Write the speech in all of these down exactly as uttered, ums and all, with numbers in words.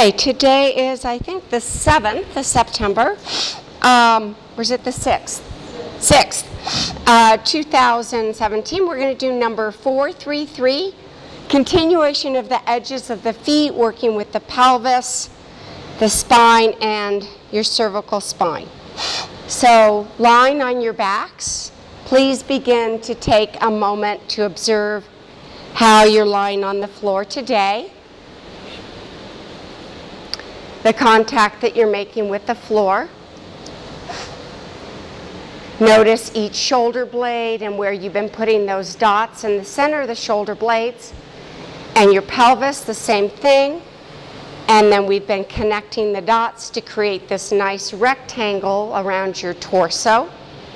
Okay, today is, I think, the seventh of September. Um, or is it the sixth? sixth, uh, two thousand seventeen. We're going to do number four three three, continuation of the edges of the feet, working with the pelvis, the spine, and your cervical spine. So, lying on your backs, please begin to take a moment to observe how you're lying on the floor today. The contact that you're making with the floor. Notice each shoulder blade and where you've been putting those dots in the center of the shoulder blades. And your pelvis, the same thing. And then we've been connecting the dots to create this nice rectangle around your torso.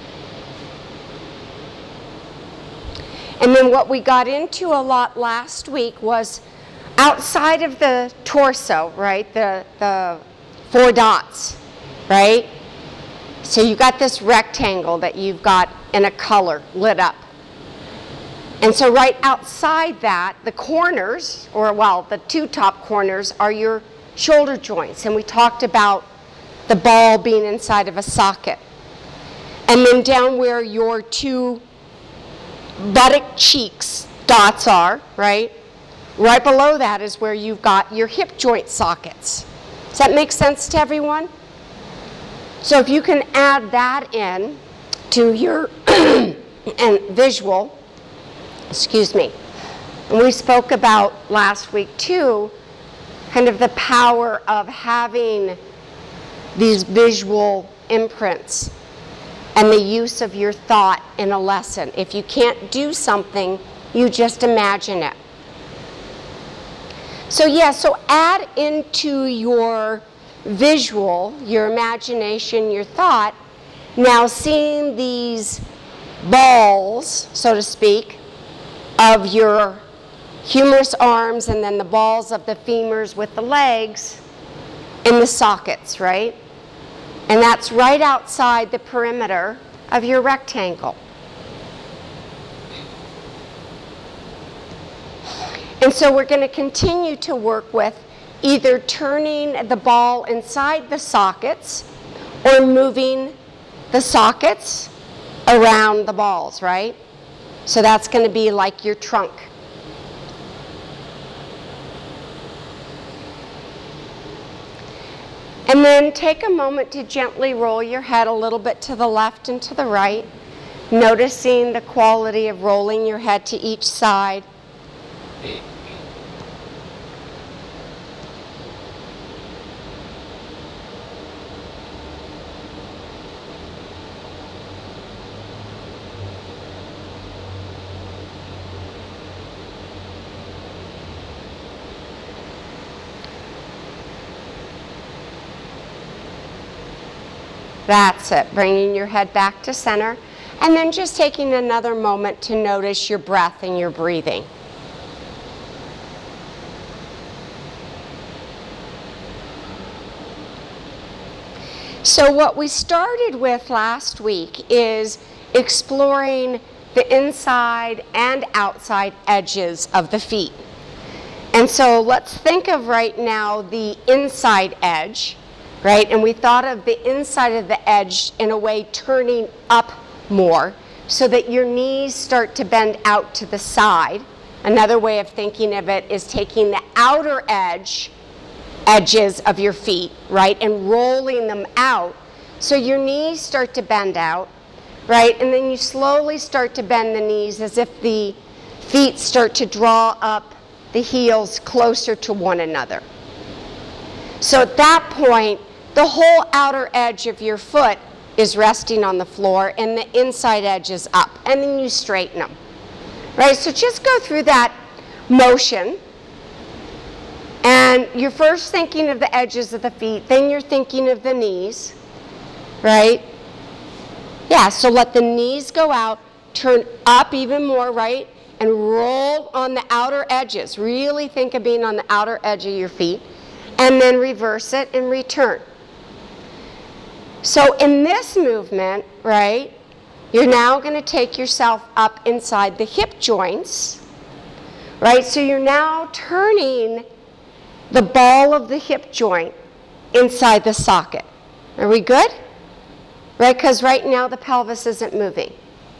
And then what we got into a lot last week was outside of the torso, right, the, the four dots, right? So you got this rectangle that you've got in a color lit up. And so right outside that, the corners, or well, the two top corners are your shoulder joints. And we talked about the ball being inside of a socket. And then down where your two buttock cheeks dots are, right? Right below that is where you've got your hip joint sockets. Does that make sense to everyone? So if you can add that in to your and visual, excuse me. And we spoke about last week too, kind of the power of having these visual imprints and the use of your thought in a lesson. If you can't do something, you just imagine it. So yeah, so add into your visual, your imagination, your thought, now seeing these balls, so to speak, of your humerus arms and then the balls of the femurs with the legs in the sockets, right? And that's right outside the perimeter of your rectangle. And so we're going to continue to work with either turning the ball inside the sockets or moving the sockets around the balls, right? So that's going to be like your trunk. And then take a moment to gently roll your head a little bit to the left and to the right, noticing the quality of rolling your head to each side. That's it, bringing your head back to center, and then just taking another moment to notice your breath and your breathing. So what we started with last week is exploring the inside and outside edges of the feet. And so let's think of right now the inside edge. Right? And we thought of the inside of the edge in a way turning up more so that your knees start to bend out to the side. Another way of thinking of it is taking the outer edge, edges of your feet, right, and rolling them out so your knees start to bend out, right? And then you slowly start to bend the knees as if the feet start to draw up the heels closer to one another. So at that point, the whole outer edge of your foot is resting on the floor and the inside edge is up, and then you straighten them, right? So just go through that motion, and you're first thinking of the edges of the feet, then you're thinking of the knees, right? Yeah, so let the knees go out, turn up even more, right? And roll on the outer edges. Really think of being on the outer edge of your feet, and then reverse it and return. So in this movement, right, you're now going to take yourself up inside the hip joints, right? So you're now turning the ball of the hip joint inside the socket. Are we good? Right, because right now the pelvis isn't moving.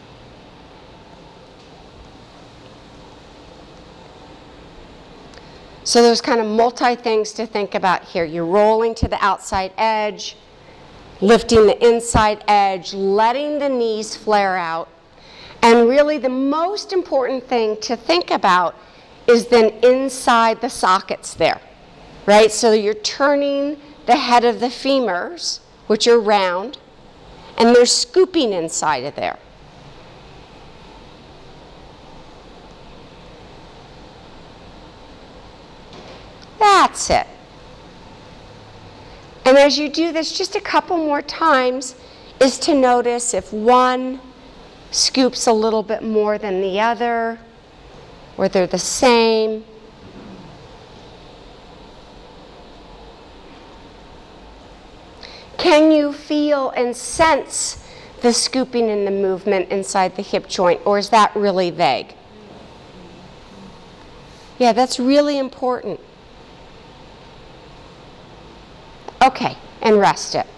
So there's kind of multi things to think about here. You're rolling to the outside edge, lifting the inside edge, letting the knees flare out. And really the most important thing to think about is then inside the sockets there, right? So you're turning the head of the femurs, which are round, and they're scooping inside of there. That's it. And as you do this just a couple more times, is to notice if one scoops a little bit more than the other, or they're the same. Can you feel and sense the scooping and the movement inside the hip joint, or is that really vague? Yeah, that's really important. Okay, and rest it.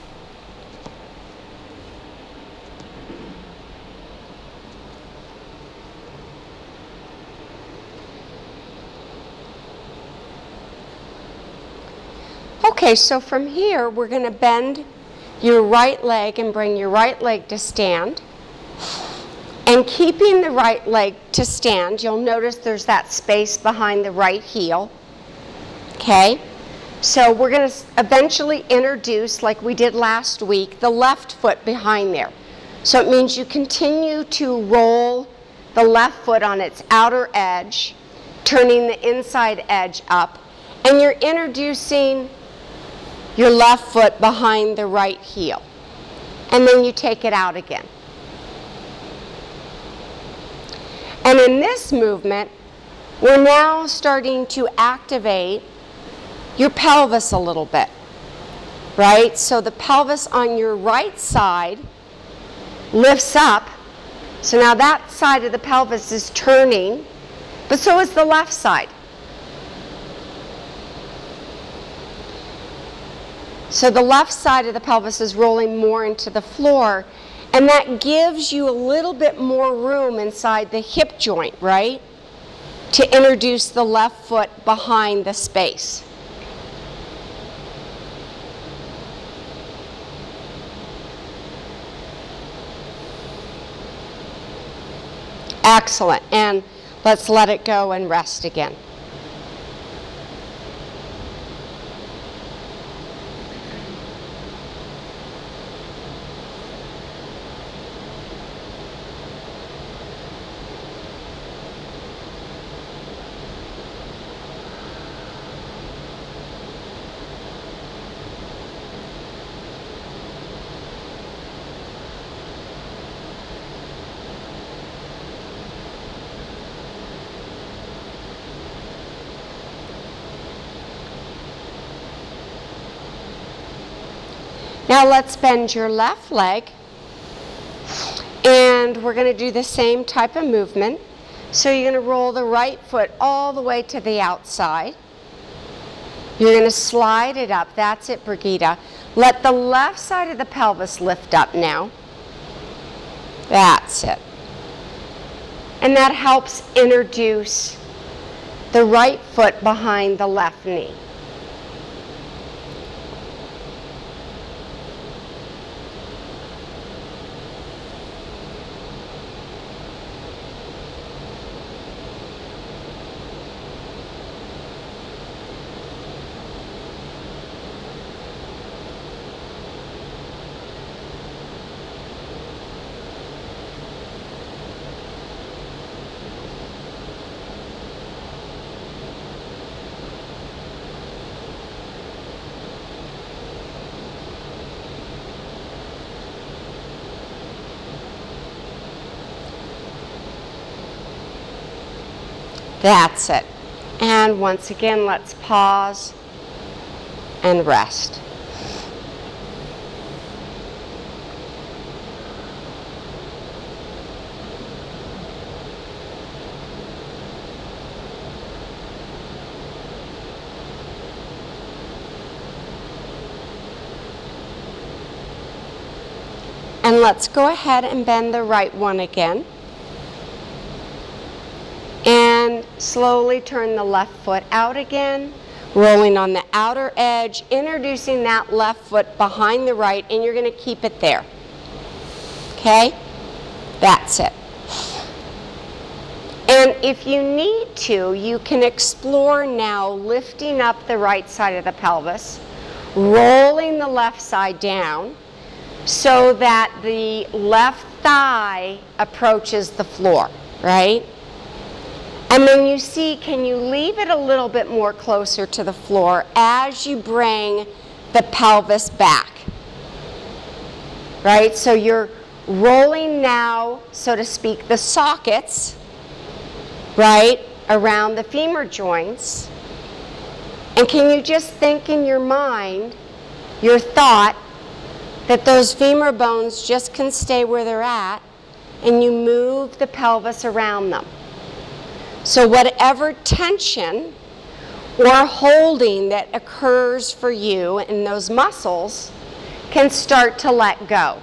Okay, so from here, we're going to bend your right leg and bring your right leg to stand. And keeping the right leg to stand, you'll notice there's that space behind the right heel. Okay? So we're going to eventually introduce, like we did last week, the left foot behind there. So it means you continue to roll the left foot on its outer edge, turning the inside edge up, and you're introducing your left foot behind the right heel. And then you take it out again. And in this movement, we're now starting to activate your pelvis a little bit, right? So the pelvis on your right side lifts up. So now that side of the pelvis is turning, but so is the left side. So the left side of the pelvis is rolling more into the floor, and that gives you a little bit more room inside the hip joint, right? To introduce the left foot behind the space. Excellent. And let's let it go and rest again. Now let's bend your left leg, and we're going to do the same type of movement. So you're going to roll the right foot all the way to the outside. You're going to slide it up. That's it, Brigitte. Let the left side of the pelvis lift up now. That's it. And that helps introduce the right foot behind the left knee. That's it. And once again, let's pause and rest. And let's go ahead and bend the right one again. And slowly turn the left foot out again, rolling on the outer edge, introducing that left foot behind the right, and you're going to keep it there. Okay? That's it. And if you need to, you can explore now lifting up the right side of the pelvis, rolling the left side down so that the left thigh approaches the floor, right? And then you see, can you leave it a little bit more closer to the floor as you bring the pelvis back, right? So you're rolling now, so to speak, the sockets, right, around the femur joints. And can you just think in your mind, your thought, that those femur bones just can stay where they're at, and you move the pelvis around them. So whatever tension or holding that occurs for you in those muscles can start to let go.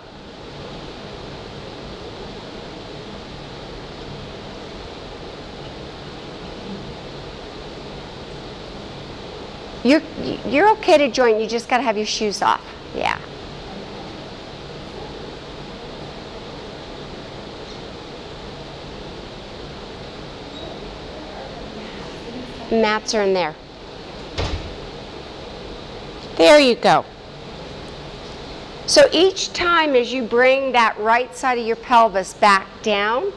You're, you're okay to join, you just got to have your shoes off. Yeah. Mats are in there. There you go. So each time as you bring that right side of your pelvis back down,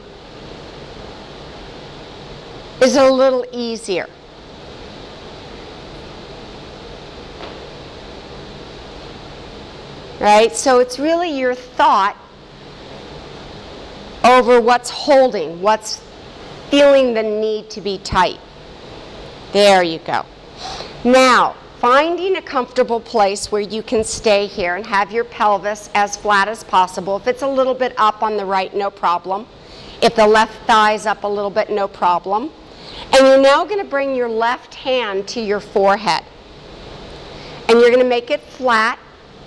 is a little easier. Right? So it's really your thought over what's holding, what's feeling the need to be tight. There you go. Now, finding a comfortable place where you can stay here and have your pelvis as flat as possible. If it's a little bit up on the right, no problem. If the left thigh is up a little bit, no problem. And you're now going to bring your left hand to your forehead. And you're going to make it flat.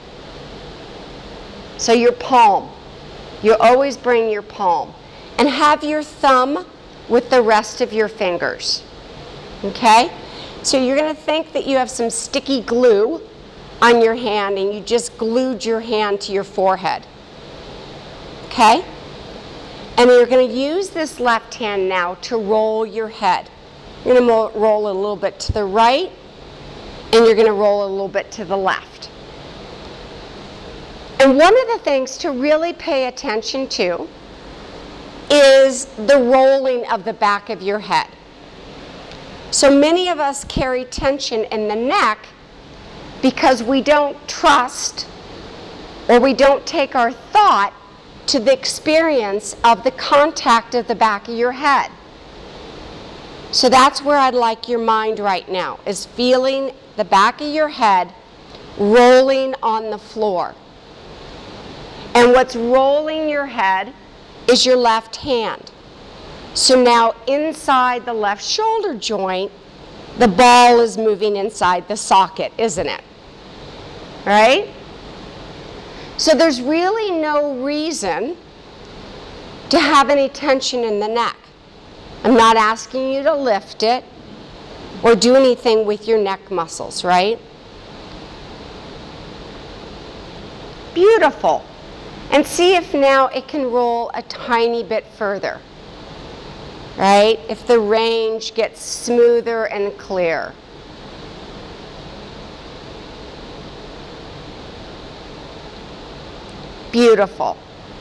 So your palm. You always bring your palm. And have your thumb with the rest of your fingers. Okay? So you're going to think that you have some sticky glue on your hand and you just glued your hand to your forehead. Okay? And you're going to use this left hand now to roll your head. You're going to roll a little bit to the right and you're going to roll a little bit to the left. And one of the things to really pay attention to is the rolling of the back of your head. So many of us carry tension in the neck because we don't trust or we don't take our thought to the experience of the contact of the back of your head. So that's where I'd like your mind right now, is feeling the back of your head rolling on the floor. And what's rolling your head is your left hand. So now inside the left shoulder joint, the ball is moving inside the socket, isn't it? Right? So there's really no reason to have any tension in the neck. I'm not asking you to lift it or do anything with your neck muscles, right? Beautiful. And see if now it can roll a tiny bit further. Right? If the range gets smoother and clear. Beautiful.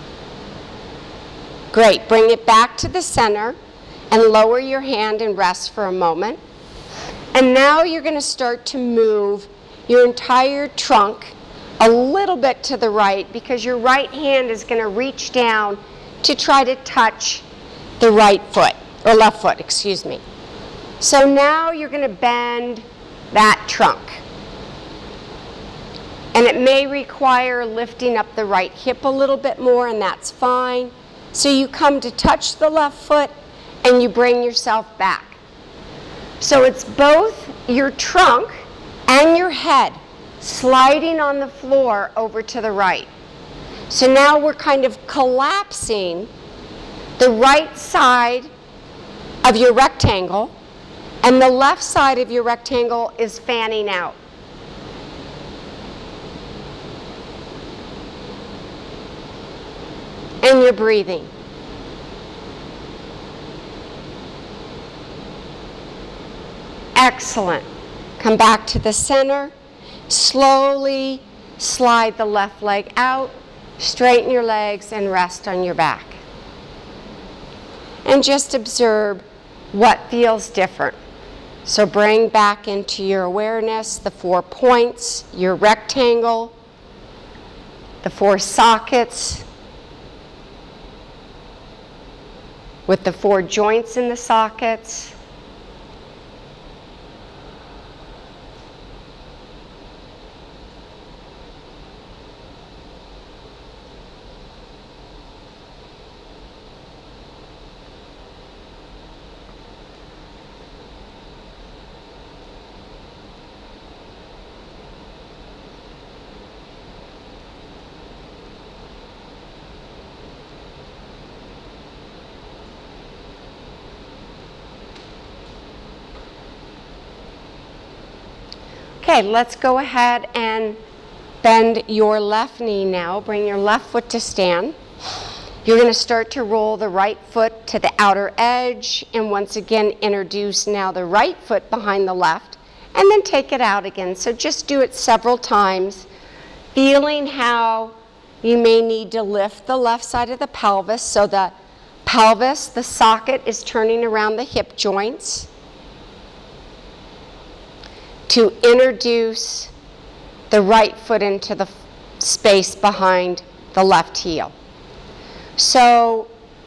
Great. Bring it back to the center and lower your hand and rest for a moment. And now you're going to start to move your entire trunk a little bit to the right because your right hand is going to reach down to try to touch the right foot, or left foot, excuse me. So now you're going to bend that trunk. And it may require lifting up the right hip a little bit more, and that's fine. So you come to touch the left foot, and you bring yourself back. So it's both your trunk and your head sliding on the floor over to the right. So now we're kind of collapsing the right side of your rectangle, and the left side of your rectangle is fanning out. And you're breathing. Excellent. Come back to the center. Slowly slide the left leg out. Straighten your legs and rest on your back. And just observe what feels different. So bring back into your awareness the four points, your rectangle, the four sockets, with the four joints in the sockets. Okay, let's go ahead and bend your left knee now. Bring your left foot to stand. You're going to start to roll the right foot to the outer edge, and once again introduce now the right foot behind the left, and then take it out again. So just do it several times, feeling how you may need to lift the left side of the pelvis so the pelvis, the socket, is turning around the hip joints, to introduce the right foot into the space behind the left heel. So,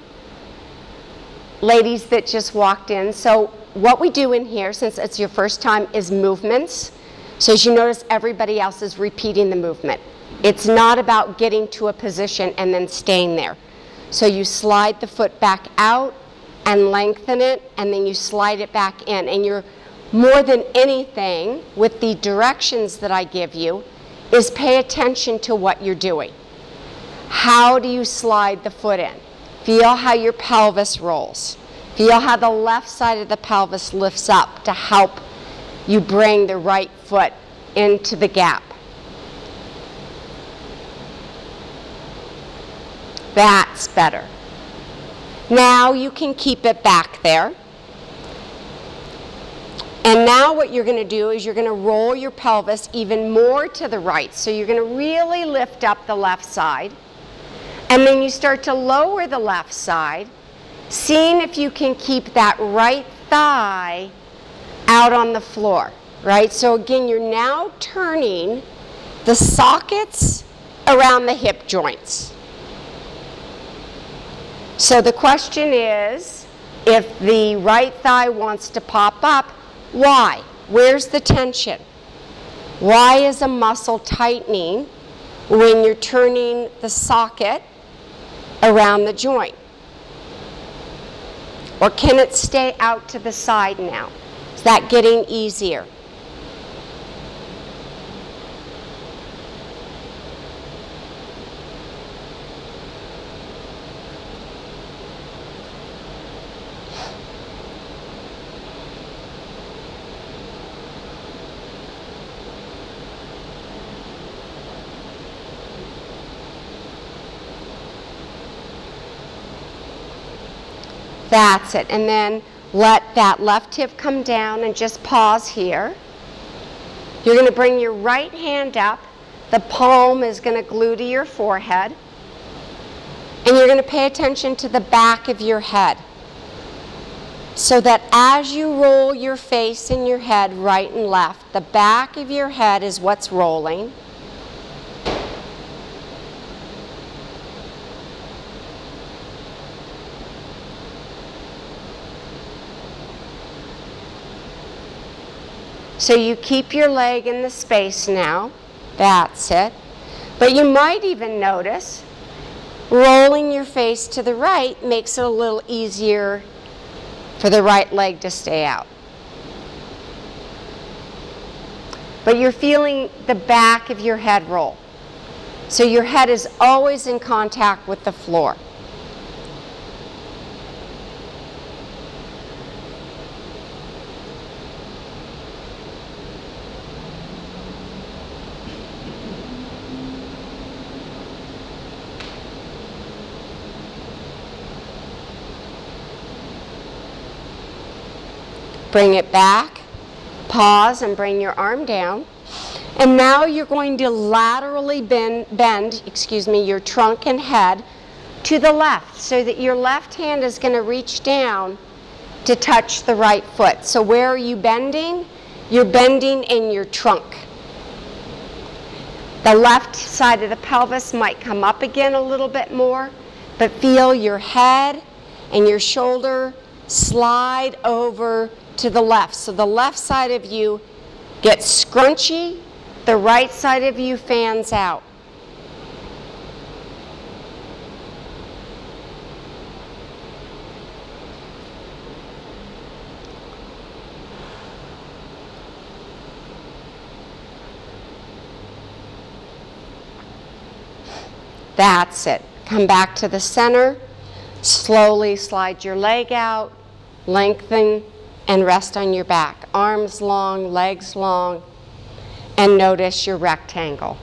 ladies that just walked in, so what we do in here, since it's your first time, is movements. So as you notice, everybody else is repeating the movement. It's not about getting to a position and then staying there. So you slide the foot back out and lengthen it, and then you slide it back in, and you're more than anything, with the directions that I give you, is pay attention to what you're doing. How do you slide the foot in? Feel how your pelvis rolls. Feel how the left side of the pelvis lifts up to help you bring the right foot into the gap. That's better. Now you can keep it back there. And now what you're going to do is you're going to roll your pelvis even more to the right. So you're going to really lift up the left side. And then you start to lower the left side, seeing if you can keep that right thigh out on the floor, right? So again, you're now turning the sockets around the hip joints. So the question is, if the right thigh wants to pop up, why? Where's the tension? Why is a muscle tightening when you're turning the socket around the joint? Or can it stay out to the side now? Is that getting easier? That's it. And then let that left hip come down and just pause here. You're going to bring your right hand up. The palm is going to glue to your forehead. And you're going to pay attention to the back of your head, so that as you roll your face and your head right and left, the back of your head is what's rolling. So you keep your leg in the space now. That's it. But you might even notice rolling your face to the right makes it a little easier for the right leg to stay out. But you're feeling the back of your head roll. So your head is always in contact with the floor. Bring it back, pause, and bring your arm down. And now you're going to laterally bend, bend, excuse me, your trunk and head to the left so that your left hand is going to reach down to touch the right foot. So where are you bending? You're bending in your trunk. The left side of the pelvis might come up again a little bit more, but feel your head and your shoulder slide over to the left. So the left side of you gets scrunchy, the right side of you fans out. That's it. Come back to the center. Slowly slide your leg out, lengthen, and rest on your back. Arms long, legs long, and notice your rectangle.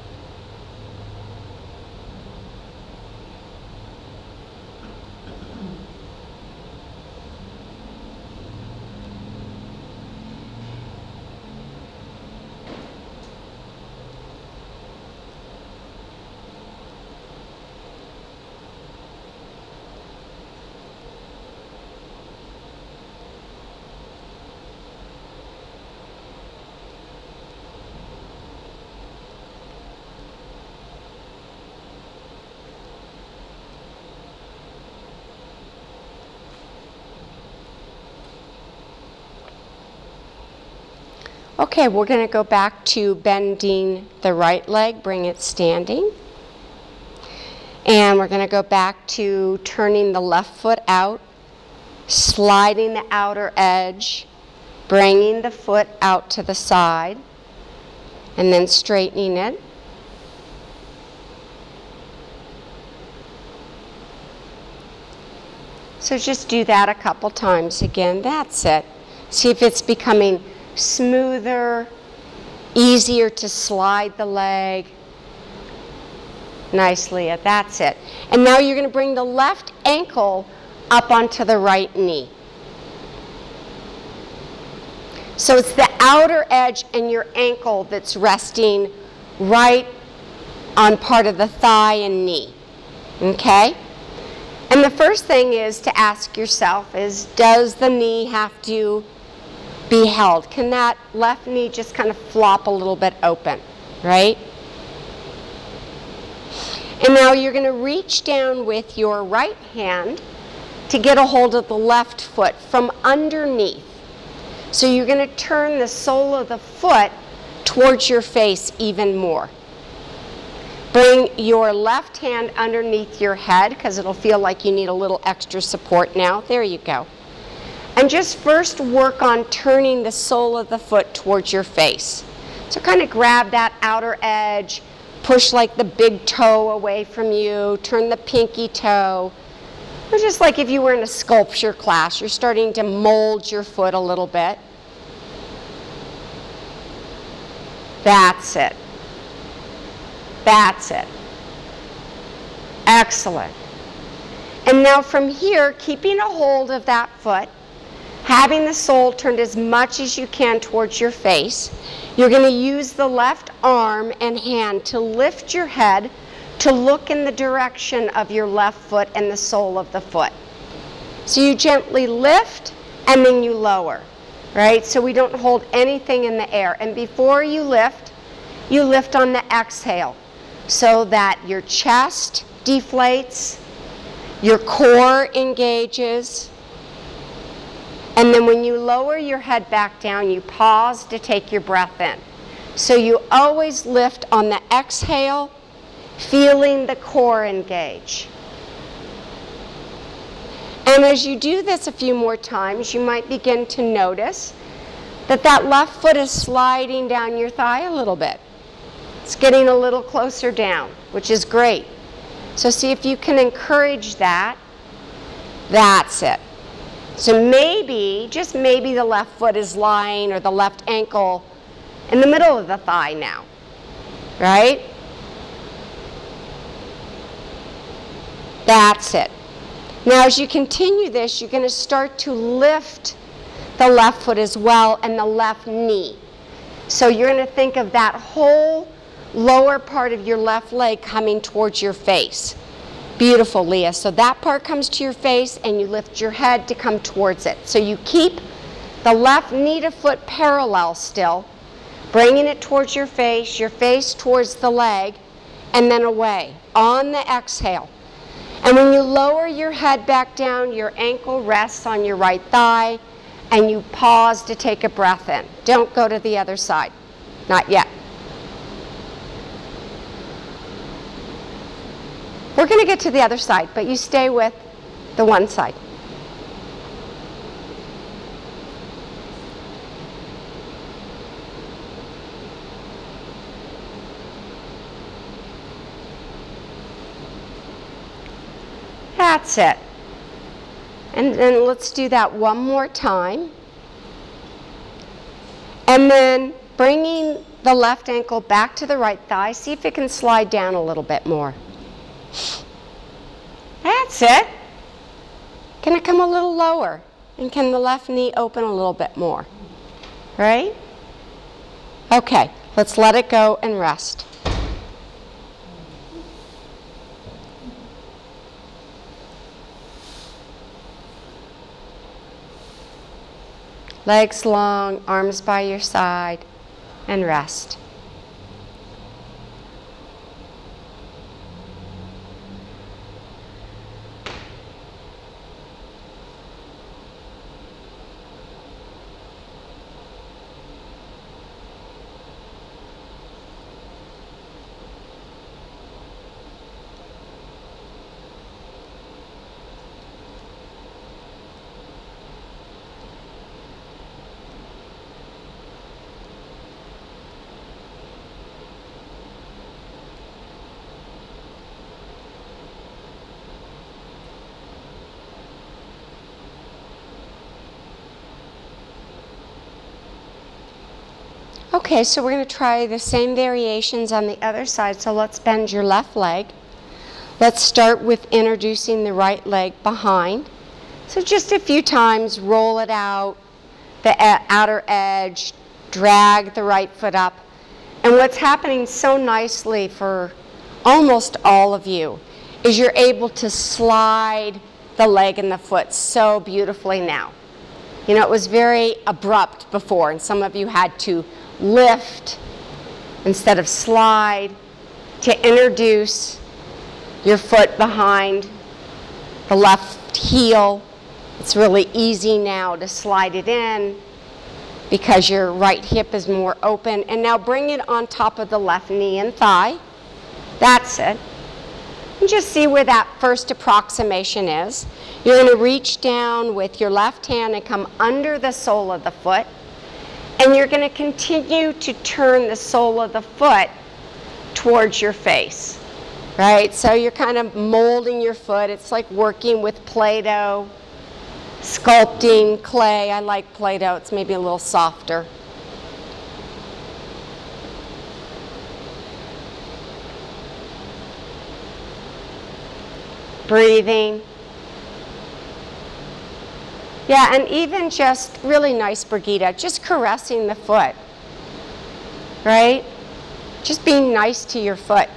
Okay, we're going to go back to bending the right leg, bring it standing. And we're going to go back to turning the left foot out, sliding the outer edge, bringing the foot out to the side, and then straightening it. So just do that a couple times again. That's it. See if it's becoming smoother, easier to slide the leg. Nice, Leah. That's it. And now you're going to bring the left ankle up onto the right knee. So it's the outer edge and your ankle that's resting right on part of the thigh and knee. Okay? And the first thing is to ask yourself is, does the knee have to be held? Can that left knee just kind of flop a little bit open, right? And now you're going to reach down with your right hand to get a hold of the left foot from underneath. So you're going to turn the sole of the foot towards your face even more. Bring your left hand underneath your head because it'll feel like you need a little extra support now. There you go. And just first work on turning the sole of the foot towards your face. So kind of grab that outer edge, push like the big toe away from you, turn the pinky toe. Or just like if you were in a sculpture class, you're starting to mold your foot a little bit. That's it. That's it. Excellent. And now from here, keeping a hold of that foot, having the sole turned as much as you can towards your face, you're going to use the left arm and hand to lift your head to look in the direction of your left foot and the sole of the foot. So you gently lift and then you lower, right? So we don't hold anything in the air. And before you lift, you lift on the exhale so that your chest deflates, your core engages, and then when you lower your head back down, you pause to take your breath in. So you always lift on the exhale, feeling the core engage. And as you do this a few more times, you might begin to notice that that left foot is sliding down your thigh a little bit. It's getting a little closer down, which is great. So see if you can encourage that. That's it. So maybe, just maybe the left foot is lying, or the left ankle in the middle of the thigh now, right? That's it. Now as you continue this, you're going to start to lift the left foot as well, and the left knee. So you're going to think of that whole lower part of your left leg coming towards your face. Beautiful, Leah. So that part comes to your face, and you lift your head to come towards it. So you keep the left knee to foot parallel still, bringing it towards your face, your face towards the leg, and then away on the exhale. And when you lower your head back down, your ankle rests on your right thigh, and you pause to take a breath in. Don't go to the other side. Not yet. We're going to get to the other side, but you stay with the one side. That's it. And then let's do that one more time. And then bringing the left ankle back to the right thigh. See if it can slide down a little bit more. That's it. Can it come a little lower? And can the left knee open a little bit more? Right? Okay, let's let it go and rest. Legs long, arms by your side, and rest. Okay, so we're going to try the same variations on the other side. So let's bend your left leg. Let's start with introducing the right leg behind. So just a few times, roll it out, the outer edge, drag the right foot up. And what's happening so nicely for almost all of you is you're able to slide the leg and the foot so beautifully now. You know, it was very abrupt before, and some of you had to lift instead of slide to introduce your foot behind the left heel. It's really easy now to slide it in because your right hip is more open. And now bring it on top of the left knee and thigh. That's it. And just see where that first approximation is. You're going to reach down with your left hand and come under the sole of the foot. And you're going to continue to turn the sole of the foot towards your face, right? So you're kind of molding your foot. It's like working with Play-Doh, sculpting clay. I like Play-Doh. It's maybe a little softer. Breathing. Yeah, and even just really nice, Brigitte, just caressing the foot, right? Just being nice to your foot.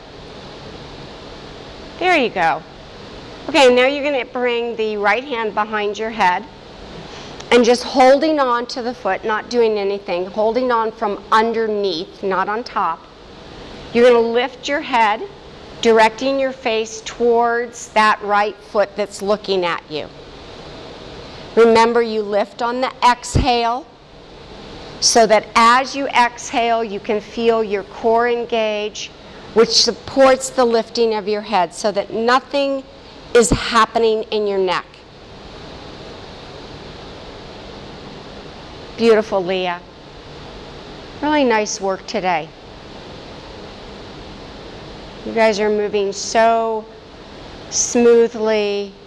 There you go. Okay, now you're going to bring the right hand behind your head and just holding on to the foot, not doing anything, holding on from underneath, not on top. You're going to lift your head, directing your face towards that right foot that's looking at you. Remember, you lift on the exhale so that as you exhale, you can feel your core engage, which supports the lifting of your head so that nothing is happening in your neck. Beautiful, Leah. Really nice work today. You guys are moving so smoothly.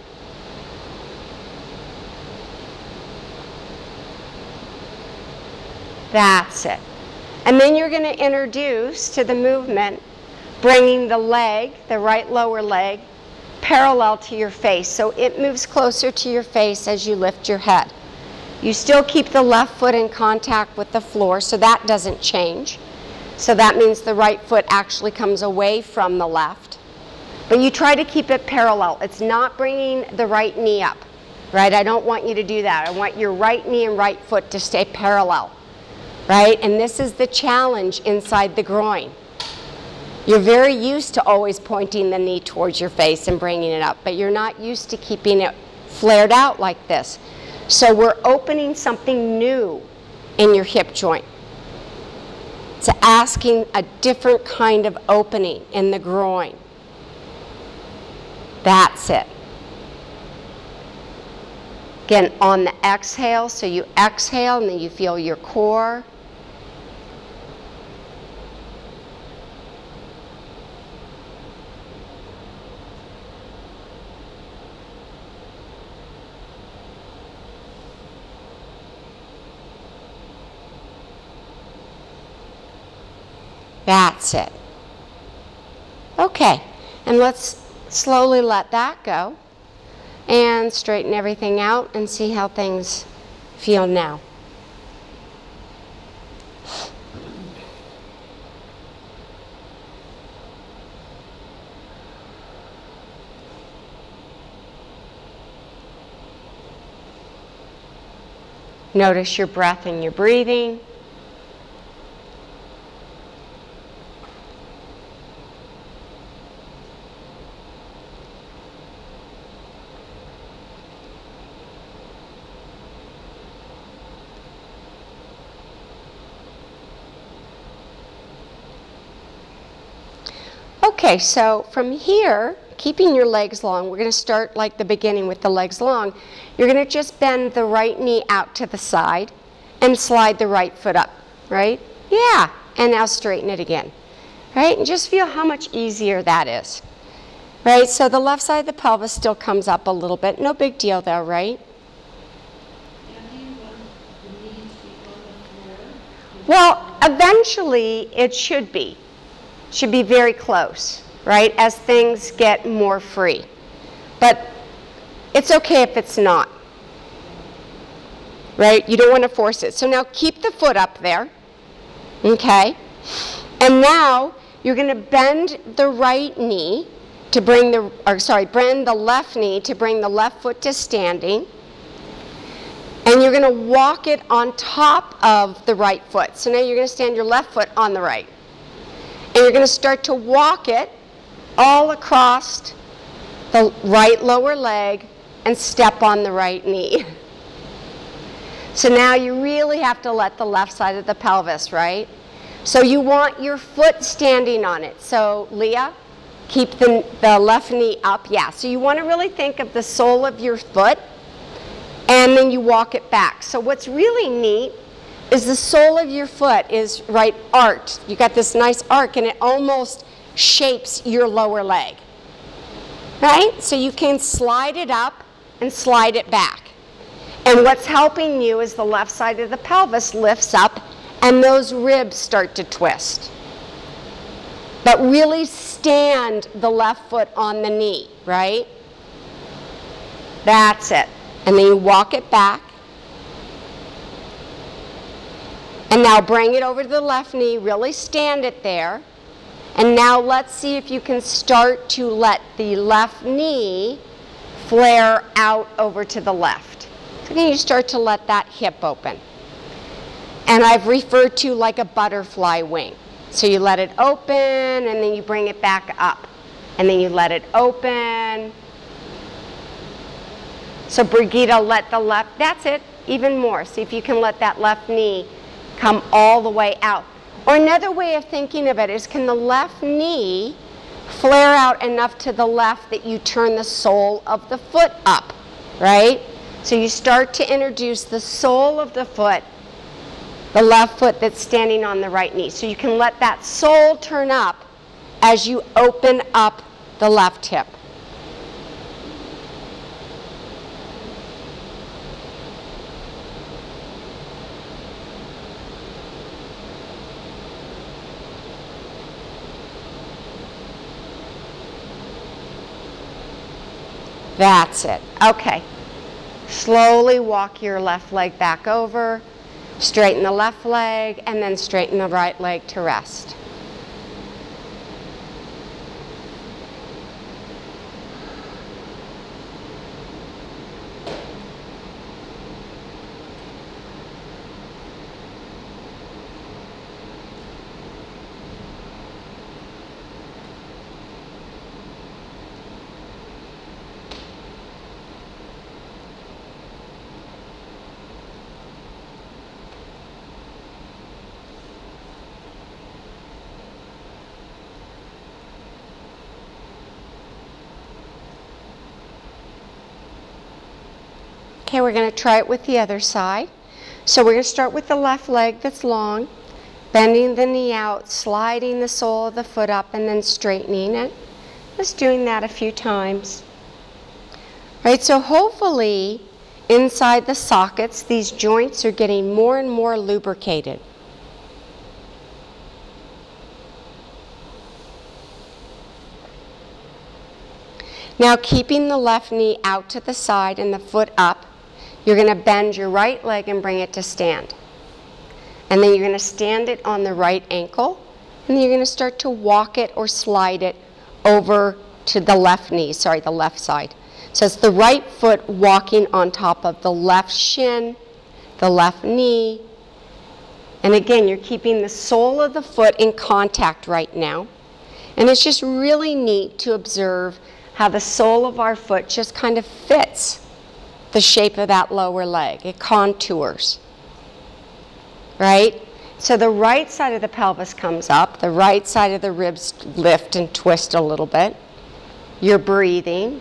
That's it. And then you're going to introduce to the movement, bringing the leg, the right lower leg, parallel to your face. So it moves closer to your face as you lift your head. You still keep the left foot in contact with the floor, so that doesn't change. So that means the right foot actually comes away from the left. But you try to keep it parallel. It's not bringing the right knee up, right? I don't want you to do that. I want your right knee and right foot to stay parallel, right? And this is the challenge inside the groin. You're very used to always pointing the knee towards your face and bringing it up, but you're not used to keeping it flared out like this. So we're opening something new in your hip joint. It's asking a different kind of opening in the groin. That's it. Again, on the exhale, so you exhale and then you feel your core. That's it. Okay, and let's slowly let that go and straighten everything out and see how things feel now. Notice your breath and your breathing. Okay, so from here, keeping your legs long, we're going to start like the beginning with the legs long. You're going to just bend the right knee out to the side and slide the right foot up, right? Yeah, and now straighten it again, right? And just feel how much easier that is, right? So the left side of the pelvis still comes up a little bit. No big deal though, right? Well, eventually it should be. Should be very close, right, as things get more free. But it's okay if it's not, right? You don't want to force it. So now keep the foot up there, okay? And now you're going to bend the right knee to bring the, or sorry, bend the left knee to bring the left foot to standing. And you're going to walk it on top of the right foot. So now you're going to stand your left foot on the right. And you're going to start to walk it all across the right lower leg and step on the right knee. So now you really have to let the left side of the pelvis, right? So you want your foot standing on it. So Leah, keep the, the left knee up. Yeah, so you want to really think of the sole of your foot and then you walk it back. So what's really neat is the sole of your foot is right arched. You got this nice arc and it almost shapes your lower leg, right? So you can slide it up and slide it back. And what's helping you is the left side of the pelvis lifts up and those ribs start to twist. But really stand the left foot on the knee, right? That's it. And then you walk it back. And now bring it over to the left knee, really stand it there. And now let's see if you can start to let the left knee flare out over to the left. So then you start to let that hip open. And I've referred to like a butterfly wing. So you let it open and then you bring it back up. And then you let it open. So Brigitte, let the left, that's it, even more. See if you can let that left knee come all the way out. Or another way of thinking of it is, can the left knee flare out enough to the left that you turn the sole of the foot up, right? So you start to introduce the sole of the foot, the left foot that's standing on the right knee. So you can let that sole turn up as you open up the left hip. That's it. Okay. Slowly walk your left leg back over, straighten the left leg, and then straighten the right leg to rest. Okay, we're going to try it with the other side. So we're going to start with the left leg that's long, bending the knee out, sliding the sole of the foot up, and then straightening it. Just doing that a few times. Right, so hopefully inside the sockets, these joints are getting more and more lubricated. Now keeping the left knee out to the side and the foot up, you're going to bend your right leg and bring it to stand. And then you're going to stand it on the right ankle, and then you're going to start to walk it or slide it over to the left knee, sorry, the left side. So it's the right foot walking on top of the left shin, the left knee. And again, you're keeping the sole of the foot in contact right now. And it's just really neat to observe how the sole of our foot just kind of fits the shape of that lower leg. It contours, right? So the right side of the pelvis comes up, the right side of the ribs lift and twist a little bit. You're breathing.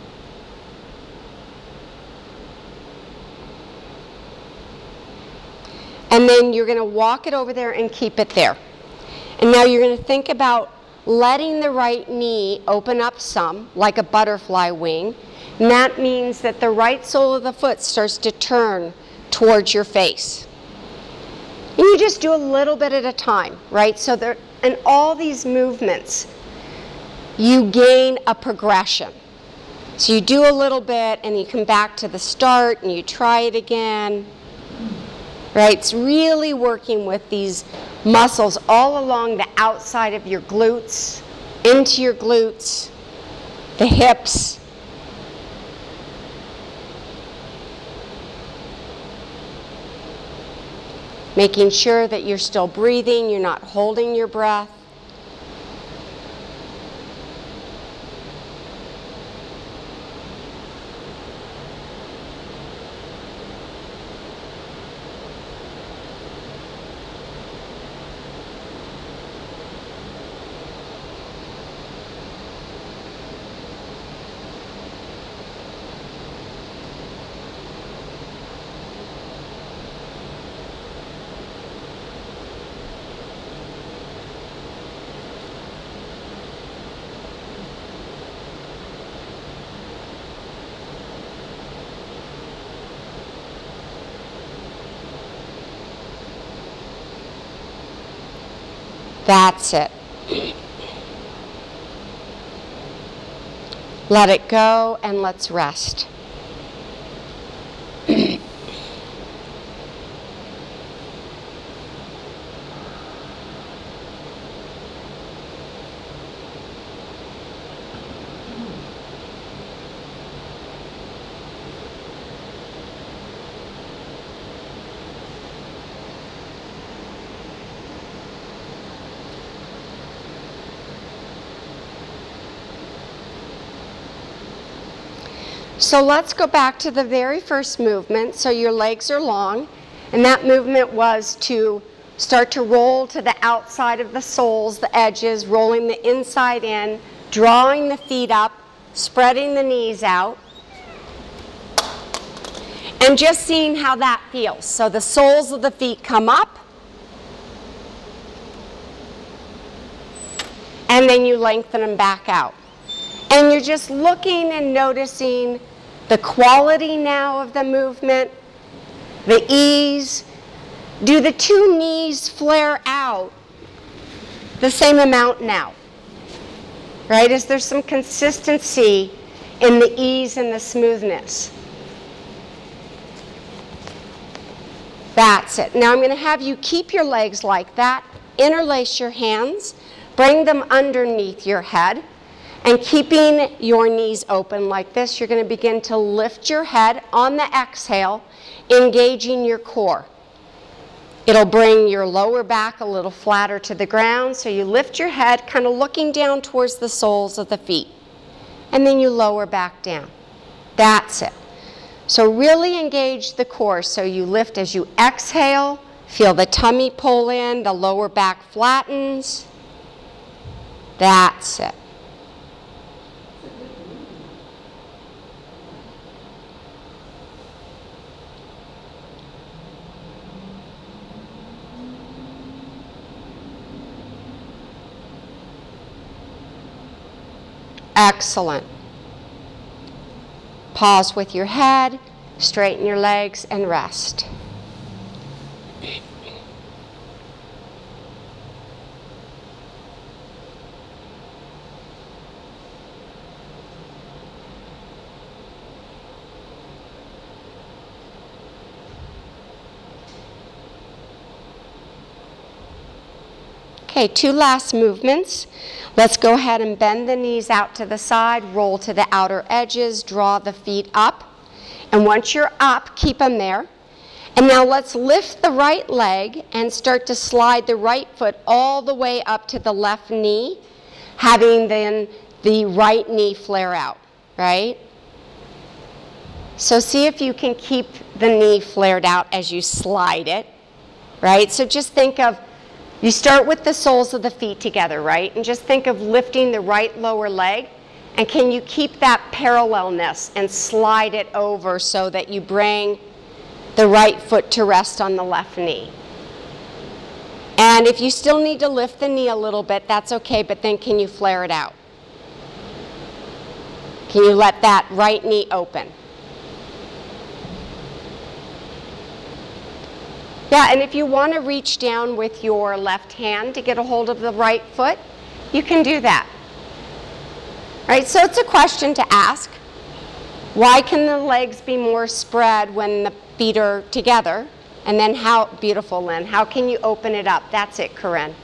And then you're going to walk it over there and keep it there. And now you're going to think about letting the right knee open up some, like a butterfly wing. And that means that the right sole of the foot starts to turn towards your face. And you just do a little bit at a time, right? So there, in all these movements, you gain a progression. So you do a little bit and you come back to the start and you try it again, right? It's really working with these muscles all along the outside of your glutes, into your glutes, the hips. Making sure that you're still breathing, you're not holding your breath. That's it. Let it go and let's rest. So let's go back to the very first movement. So your legs are long, and that movement was to start to roll to the outside of the soles, the edges, rolling the inside in, drawing the feet up, spreading the knees out, and just seeing how that feels. So the soles of the feet come up, and then you lengthen them back out. And you're just looking and noticing the quality now of the movement, the ease. Do the two knees flare out the same amount now? Right? Is there some consistency in the ease and the smoothness? That's it. Now I'm going to have you keep your legs like that, interlace your hands, bring them underneath your head, and keeping your knees open like this, you're going to begin to lift your head on the exhale, engaging your core. It'll bring your lower back a little flatter to the ground, so you lift your head, kind of looking down towards the soles of the feet. And then you lower back down. That's it. So really engage the core. So you lift as you exhale, feel the tummy pull in, the lower back flattens. That's it. Excellent. Pause with your head, straighten your legs, and rest. Okay, two last movements. Let's go ahead and bend the knees out to the side, roll to the outer edges, draw the feet up. And once you're up, keep them there. And now let's lift the right leg and start to slide the right foot all the way up to the left knee, having then the right knee flare out, right? So see if you can keep the knee flared out as you slide it, right? So just think of, you start with the soles of the feet together, right? And just think of lifting the right lower leg. And can you keep that parallelness and slide it over so that you bring the right foot to rest on the left knee? And if you still need to lift the knee a little bit, that's okay, but then can you flare it out? Can you let that right knee open? Yeah, and if you want to reach down with your left hand to get a hold of the right foot, you can do that. Right, so it's a question to ask. Why can the legs be more spread when the feet are together? And then how, beautiful Lynn, how can you open it up? That's it, Corinne.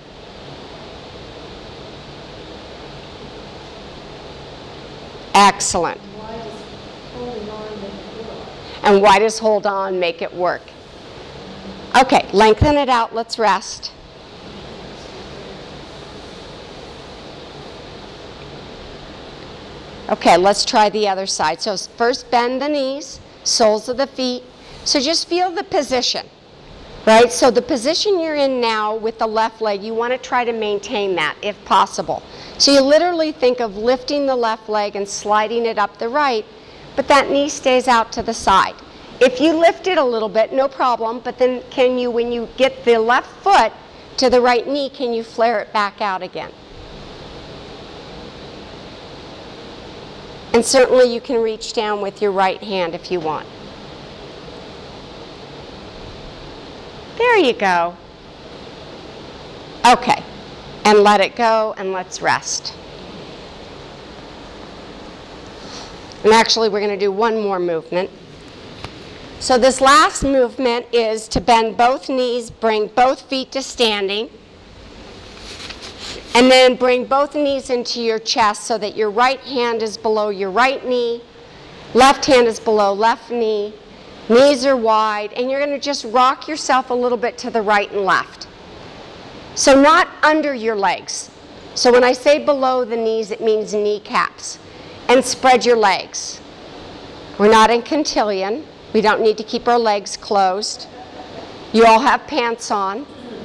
Excellent. Why does holding on make it work? And why does hold on make it work? Okay, lengthen it out, let's rest. Okay, let's try the other side. So first bend the knees, soles of the feet. So just feel the position, right? So the position you're in now with the left leg, you want to try to maintain that if possible. So you literally think of lifting the left leg and sliding it up the right, but that knee stays out to the side. If you lift it a little bit, no problem, but then can you, when you get the left foot to the right knee, can you flare it back out again? And certainly you can reach down with your right hand if you want. There you go. Okay, and let it go, and let's rest. And actually, we're going to do one more movement. So this last movement is to bend both knees, bring both feet to standing, and then bring both knees into your chest so that your right hand is below your right knee, left hand is below left knee, knees are wide, and you're going to just rock yourself a little bit to the right and left. So not under your legs. So when I say below the knees, it means kneecaps. And spread your legs. We're not in Cantillon. We don't need to keep our legs closed. You all have pants on,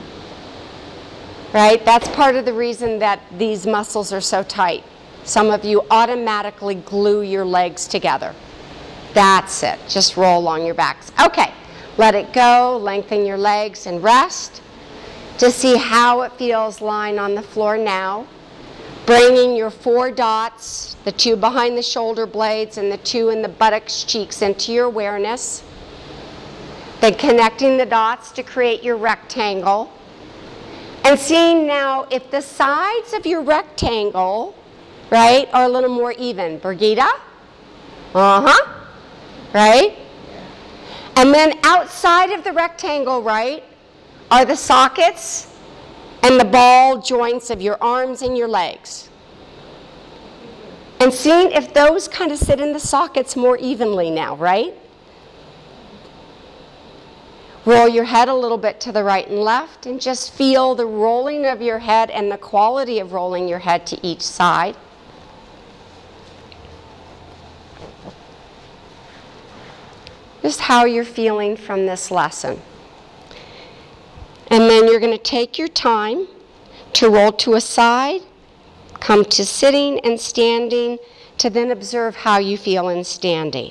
right? That's part of the reason that these muscles are so tight. Some of you automatically glue your legs together. That's it. Just roll along your backs. Okay, let it go. Lengthen your legs and rest. To see how it feels lying on the floor now. bringing your four dots, the two behind the shoulder blades and the two in the buttocks, cheeks, into your awareness. Then connecting the dots to create your rectangle. And seeing now if the sides of your rectangle, right, are a little more even. Brigitte? Uh-huh. Right? And then outside of the rectangle, right, are the sockets and the ball joints of your arms and your legs. And seeing if those kind of sit in the sockets more evenly now, right? Roll your head a little bit to the right and left and just feel the rolling of your head and the quality of rolling your head to each side. Just how you're feeling from this lesson. And then you're going to take your time to roll to a side, come to sitting and standing, to then observe how you feel in standing.